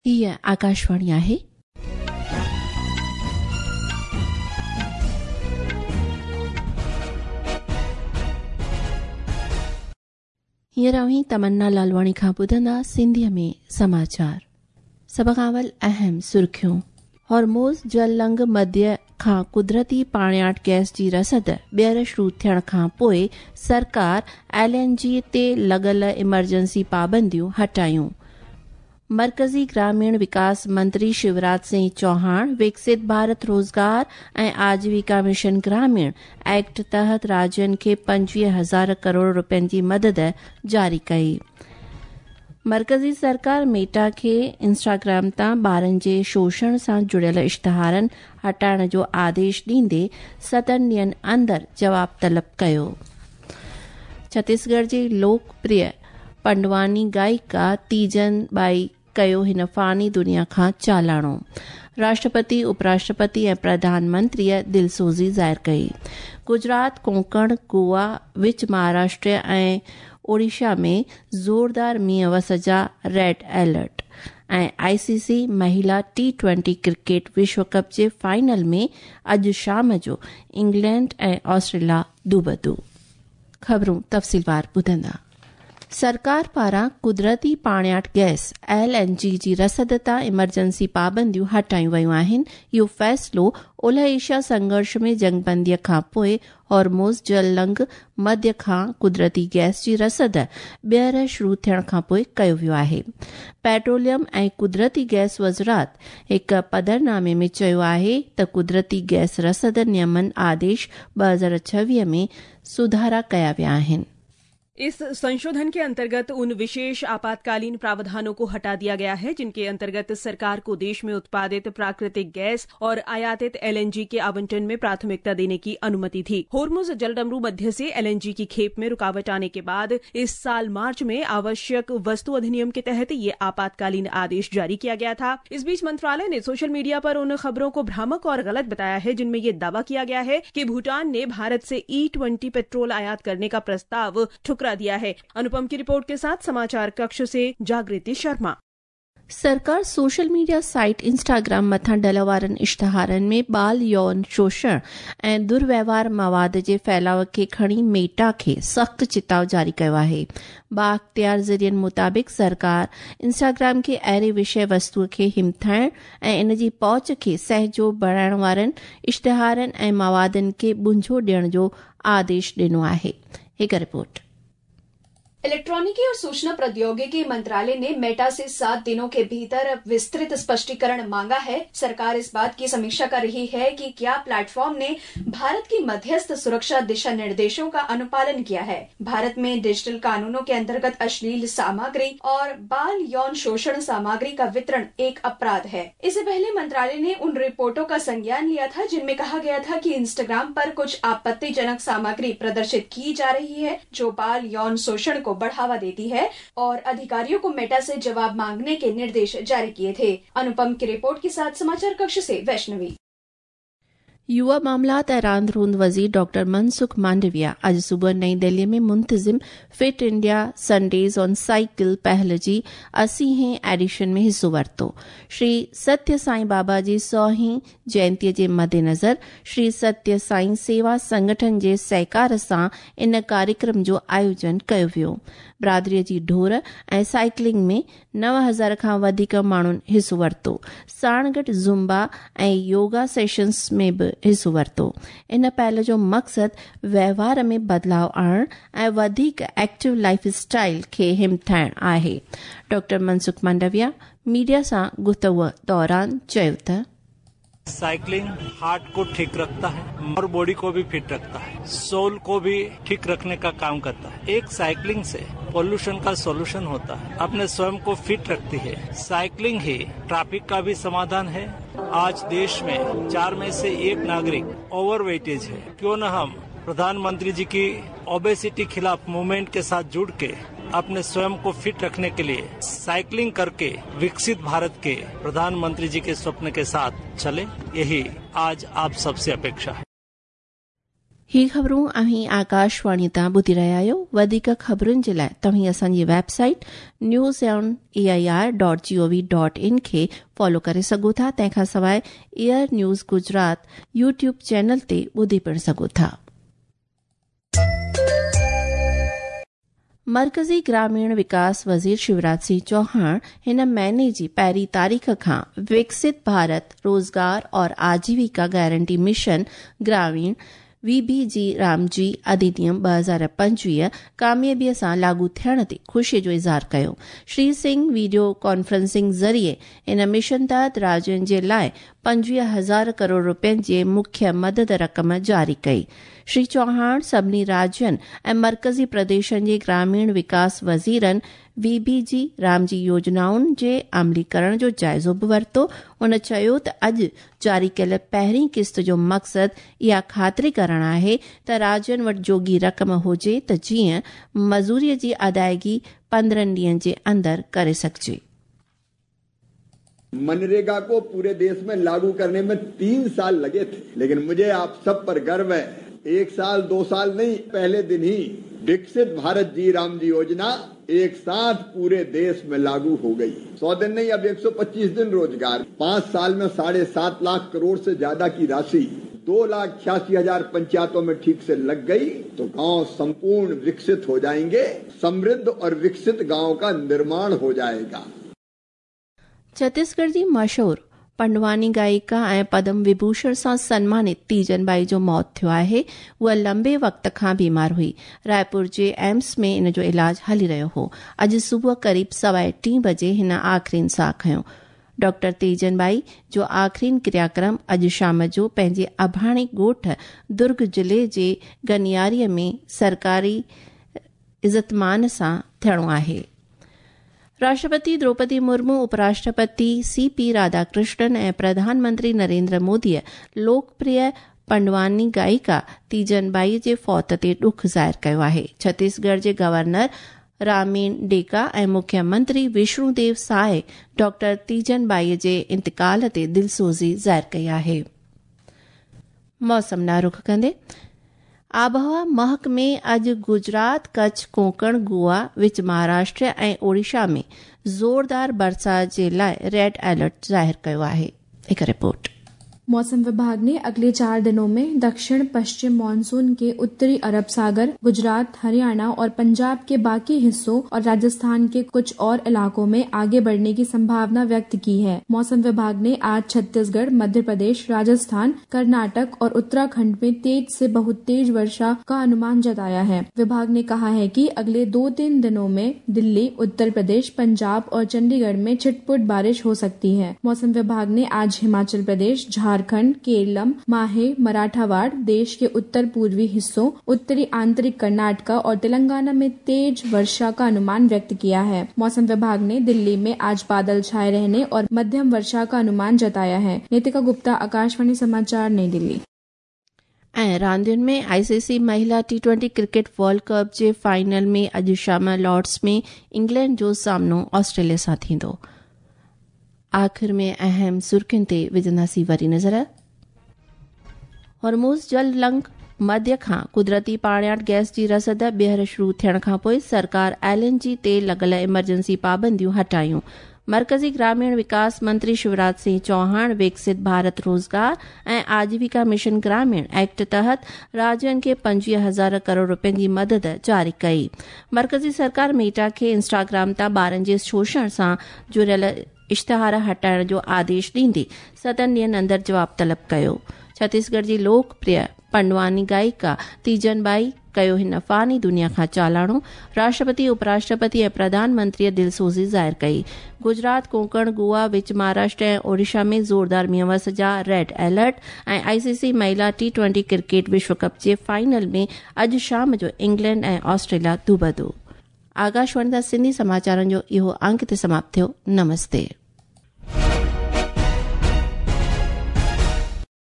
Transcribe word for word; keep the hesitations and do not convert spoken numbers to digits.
ही आकाशवाणी आहे. हींअर अहीं तमन्ना लालवाणी खां ॿुधंदा सिंधीअ में समाचार. सभ खां अवल अहम सुर्खियूं. हॉर्मोज़ जललंग मध्य खां कुदरती पाणियाट गैस जी रसद ॿीहर शुरू थियण खां पोइ सरकार एल एन जी ते लॻल इमरजेंसी पाबंदियूं हटायूं. मरकज़ी ग्रामीण विकास मंत्री शिवराज सिंह चौहान विकसित भारत रोज़गार ऐं आजीविका मिशन ग्रामीण एक्ट तहत राज्यनि खे पंजवीह हज़ार करोड़ रुपयनि जी मदद जारी कई. मरकज़ी सरकार मेटा खे इंस्टाग्राम तां ॿारनि जे शोषण सां जुड़ियल इश्तिहारनि हटाइण जो आदेश ॾींदे सतनि ॾींहनि अंदरि जवाब तलब कयो. छत्तीसगढ़ जी लोकप्रिय पंडवानी गायिका तीजन बाई कयो हिन फानी दुनिया खां चालाणो. राष्ट्रपति उपराष्ट्रपति ऐं प्रधानमंत्रीअ दिलसोज़ी ज़ाहिर कई. गुजरात कोंकण गोवा विच महाराष्ट्र ऐं ओडिशा में ज़ोरदार मींहुं वसजा रेड अलर्ट. ऐं आईसीसी महिला टी ट्वेंटी क्रिकेट विश्व कप जे फाइनल में अॼु शाम जो इंग्लैंड ऐं ऑस्ट्रेलिया दूबदू. ख़बरूं तफ़सीलवार ॿुधंदा. सरकार पारां कुदरती पाणियाट गैस एल एन जी जी रसद तां इमरजेंसी पाबंदियूं हटायूं वयूं आहिनि. इहो फ़ैसिलो ओलह एशिया संघर्ष में जंगबंदीअ खां पोइ हॉर्मोज़ जललंग मध्य खां कुदरती गैस जी रसद ॿीहर शुरू थियण खां पोइ कयो वियो आहे. पेट्रोलियम ऐं कुदरती गैस वज़रात हिक पधरनामे में चयो आहे त कुदरती गैस रसद नियमन आदेश ॿ हज़ार छवीह में सुधारा कया विया आहिनि. इस संशोधन के अंतर्गत उन विशेष आपातकालीन प्रावधानों को हटा दिया गया है जिनके अंतर्गत सरकार को देश में उत्पादित प्राकृतिक गैस और आयातित एल एन जी के आवंटन में प्राथमिकता देने की अनुमति थी. होर्मुज जलडमरू मध्य से एल एन जी की खेप में रुकावट आने के बाद इस साल मार्च में आवश्यक वस्तु अधिनियम के तहत ये आपातकालीन आदेश जारी किया गया था. इस बीच मंत्रालय ने सोशल मीडिया पर उन खबरों को भ्रामक और गलत बताया है जिनमें ये दावा किया गया है कि भूटान ने भारत से ई ट्वेंटी पेट्रोल आयात करने का प्रस्ताव ठुकरा दिया है. अनुपम की रिपोर्ट के साथ समाचार कक्ष से जागृति शर्मा. सरकार सोशल मीडिया साइट इंस्टाग्राम मथां डल वारनि इश्तिहारनि में बाल यौन शोषण ऐं दुर्व्यवहार मवाद जे फैलाव खे खणी मेटा खे सख़्त चिताव जारी कयो आहे. बाख्तियार ज़रियनि मुताबिक़ सरकार इंस्टाग्राम खे अहिड़े विषय वस्तुअ खे हिमथाइण ऐं इन जी पहुच खे सहजो बणाइण वारनि इश्तिहारनि ऐं मवादनि खे बुंझो ॾियण जो आदेश ॾिनो आहे. हिक रिपोर्ट. इलेक्ट्रॉनिकी और सूचना प्रौद्योगिकी मंत्रालय ने मेटा से सात दिनों के भीतर विस्तृत स्पष्टीकरण मांगा है. सरकार इस बात की समीक्षा कर रही है कि क्या प्लेटफॉर्म ने भारत की मध्यस्थ सुरक्षा दिशा निर्देशों का अनुपालन किया है. भारत में डिजिटल कानूनों के अंतर्गत अश्लील सामग्री और बाल यौन शोषण सामग्री का वितरण एक अपराध है. इससे पहले मंत्रालय ने उन रिपोर्टों का संज्ञान लिया था जिनमें कहा गया था कि इंस्टाग्राम पर कुछ आपत्तिजनक सामग्री प्रदर्शित की जा रही है जो बाल यौन शोषण को बढ़ावा देती है और अधिकारियों को मेटा से जवाब मांगने के निर्देश जारी किए थे. अनुपम की रिपोर्ट के साथ समाचार कक्ष से वैष्णवी. युवा मामलात ऐं रांदि रूंद वज़ीर डॉक्टर मनसुख मांडविया अॼु सुबुह नई दिल्ली में मुंतज़िम fit India Sundays on cycle पहल जी असीहें एडिशन में हिस्सो वरितो. श्री सत्य साईं बाबा जी सौहीं जयंतीअ जे मद्देनज़र श्री सत्य साईं सेवा संगठन जे सहकार सां इन कार्यक्रम जो आयोजन कयो वियो. बिरादरीअ जी ढोर ऐं साइकिलिंग में नव हज़ार खां वधीक माण्हुनि हिस्सो वरितो. साण गॾु ज़ुम्बा ऐं योगा सेशन्स में बि हिस्सो वरितो. इन पहल जो मक़सदु वहिंवार में बदिलाव आणणु ऐं वधीक एक्टिव लाइफ स्टाइल खे हिमथाइणु आहे. डॉक्टर मनसुख मांडविया मीडिया सां गुफ्तगू दौरान चयो त साइकिलिंग हार्ट को ठीक रखता है और बॉडी को भी फिट रखता है, सोल को भी ठीक रखने का काम करता है. एक साइकिलिंग से पोल्यूशन का सॉल्यूशन होता है, अपने स्वयं को फिट रखती है. साइकिलिंग ही ट्रैफिक का भी समाधान है. आज देश में चार में से एक नागरिक ओवरवेटेज है. क्यों न हम प्रधानमंत्री जी की ओबेसिटी खिलाफ मूवमेंट के साथ जुड़ के अपने स्वयं को फिट रखने के लिए साइकिलिंग करके विकसित भारत के प्रधानमंत्री जी के स्वप्न के साथ चले. यही आज आप सबसे अपेक्षा है. ही ख़बरूं अहीं आकाशवाणी तां ॿुधी रहिया आहियो। वधीक ख़बरुनि जे लाइ तव्हीं असांजी website news on A I R dot G O V dot in खे फॉलो करे सघो था। तंहिंखां सवाइ air news Gujarat YouTube channel ते ॿुधी पिण सघो था। मर्कज़ी ग्रामीण विकास वज़ीर शिवराज सिंह चौहान हिन महीने जी पहिरीं तारीख़ खां विकसित भारत रोज़गार और आजीविका गारंटी मिशन ग्रामीण वी बी जी रामजी अधिनियम ॿ हज़ार पंजवीह कामयाबीअ सां लागू थियण ते ख़ुशीअ जो इज़हार कयो। श्री सिंह वीडियो कॉन्फ्रेंसिंग ज़रिए इन मिशन तहत राज्यनि जे लाइ पंजवीह हज़ार करोड़ रुपयनि जे मुख्य मदद रक़म जारी कई। श्री चौहान सभिनी राज्यनि ऐं मर्कज़ी प्रदेशनि जे ग्रामीण विकास वज़ीरनि वी बी जी रामजी योजनाउनि जे अमलीकरण जो जाइज़ो बि वरितो। उन चयो त अॼु जारी कयल पहिरीं किस्त जो मक़सदु इहा ख़ातिरी करणु आहे त राज्यनि वटि जोगी रक़म हुजे त जीअं मज़ूरीअ जी अदायगी पंद्रहनि ॾींहनि जे अंदरि करे सघिजे। मनरेगा को पूरे देश में लागू करने में तीन साल लगे थे, लेकिन मुझे आप सब पर गर्व है, एक साल दो साल नहीं, पहले दिन ही विकसित भारत जी राम जी योजना एक साथ पूरे देश में लागू हो गई। सौ दिन नहीं, अब एक सौ पच्चीस दिन रोजगार। पांच साल में साढ़े सात लाख करोड़ से ज्यादा की राशि दो लाख छियासी हजार पंचायतों में ठीक से लग गई तो गांव संपूर्ण विकसित हो जाएंगे। समृद्ध और विकसित गांव का निर्माण हो जाएगा। छत्तीसगढ़ जी मशहूर पंडवानी गायिका ऐं पद्म विभूषण सां सन्मानित तीजन बाई जो मौत थियो आहे। उहा लंबे वक़्त खां बीमार हुई। रायपुर जे एम्स में इन जो इलाज हली रहियो हो। अॼु सुबुह क़रीब सवाए टी बजे हिन आख़िरी साह खंयो। डॉक्टर तीजन बाई जो आख़िरी क्रियाक्रम अॼु शाम जो पंहिंजे अभाणी ॻोठ दुर्ग ज़िले जे गनियारीअ में सरकारी इज़तमान सां थियणो आहे। राष्ट्रपति द्रौपदी मुर्मू, उपराष्ट्रपति सी पी राधाकृष्णन ऐं प्रधानमंत्री नरेंद्र मोदीअ लोकप्रिय पंडवानी गायिका तीजन बाई जे फौत ते ॾुख ज़ाहिर कयो आहे। छत्तीसगढ़ जे गवर्नर रामेन डेका ऐं मुख्यमंत्री विष्णुदेव साय डॉक्टर तीजन बाई जे इंतकाल ते दिलसोज़ी ज़ाहिर कई आहे। मौसम ना रुख कंदे आबहवा महकमे अॼु गुजरात, कच्छ, कोंकण, गोवा, विच महाराष्ट्र ऐं ओडिशा में ज़ोरदार बरसात जे लाइ रेड अलर्ट ज़ाहिर कयो आहे। हिकु रिपोर्ट। मौसम विभाग ने अगले चार दिनों में दक्षिण पश्चिम मानसून के उत्तरी अरब सागर, गुजरात, हरियाणा और पंजाब के बाकी हिस्सों और राजस्थान के कुछ और इलाकों में आगे बढ़ने की संभावना व्यक्त की है। मौसम विभाग ने आज छत्तीसगढ़, मध्य प्रदेश, राजस्थान, कर्नाटक और उत्तराखंड में तेज से बहुत तेज वर्षा का अनुमान जताया है। विभाग ने कहा है कि अगले दो तीन दिनों में दिल्ली, उत्तर प्रदेश, पंजाब और चंडीगढ़ में छिटपुट बारिश हो सकती है। मौसम विभाग ने आज हिमाचल प्रदेश, झारखंड, केरलम, माहे, मराठावाड़, देश के उत्तर पूर्वी हिस्सों, उत्तरी आंतरिक कर्नाटका और तेलंगाना में तेज वर्षा का अनुमान व्यक्त किया है। मौसम विभाग ने दिल्ली में आज बादल छाए रहने और मध्यम वर्षा का अनुमान जताया है। नीतिका गुप्ता, आकाशवाणी समाचार, नई दिल्ली। ऐं रांदियुनि में आईसीसी महिला T twenty cricket world cup जे फाइनल में अॼु शाम लॉर्ड्स में इंग्लैंड जो सामनो ऑस्ट्रेलिया सां थींदो। आख़िर में अहम सुर्खियुनि ते विझंदासीं वरी नज़र। हॉर्मुज़ जल लंघ मध्य खां कुदरती पाणियाट गैस जी रसद ॿीहर शुरू थियण खां पोइ सरकार एलएनजी ते लॻल इमरजेंसी पाबंदियूं हटायूं। मर्कज़ी ग्रामीण विकास मंत्री शिवराज सिंह चौहान विकसित भारत रोज़गार ऐं आजीविका मिशन ग्रामीण एक्ट तहत राज्यनि खे पंजवीह हज़ार करोड़ रुपयनि जी मदद जारी कई। मर्कज़ी सरकार मेटा खे इंस्टाग्राम तां ॿारनि जे शोषण सां जुड़ियल इश्तिहार हटाइण जो आदेश ॾींदे सतनि ॾींहनि अंदरि जवाब तलब कयो। छत्तीसगढ़ जी लोकप्रिय पंडवानी गायिका तीजन बाई कयो हिन फ़ानी दुनिया खां चालाणो। राष्ट्रपति, उपराष्ट्रपति ऐं प्रधानमंत्रीअ दिलसोज़ी ज़ाहिर कई। गुजरात, कोंकण, गोवा, विच महाराष्ट्र ऐं ओडिशा में ज़ोरदार मींहवस जा रेड अलर्ट ऐं आईसीसी महिला टी ट्वेंटी क्रिकेट विश्व कप जे फाइनल में अॼु शाम जो इंग्लैंड ऐं ऑस्ट्रेलिया दूबदो। आकाशवाणी जा सिंधी समाचारनि जो इहो अंक ते समाप्त थियो। नमस्ते।